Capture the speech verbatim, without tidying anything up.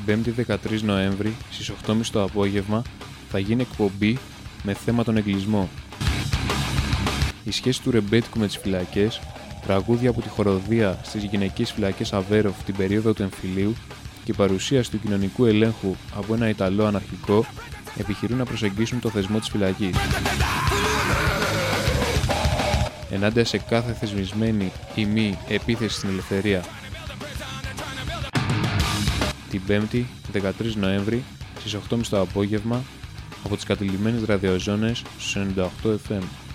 Πέμπτη δεκατρείς Νοέμβρη στις οκτώ και μισή το απόγευμα θα γίνει εκπομπή με θέμα τον εγκλισμό. Η σχέση του ρεμπέτικου με τις φυλακές, τραγούδια από τη χοροδία στις γυναικείες φυλακές Αβέροφ την περίοδο του εμφυλίου και η παρουσίαση του κοινωνικού ελέγχου από ένα Ιταλό αναρχικό επιχειρούν να προσεγγίσουν το θεσμό της φυλακής. Ενάντια σε κάθε θεσμισμένη ή μη επίθεση στην ελευθερία. Την Πέμπτη δεκατρείς Νοέμβρη στις οκτώ και μισή το απόγευμα από τις κατηλημμένες ραδιοζώνες στους ενενήντα οκτώ εφ εμ.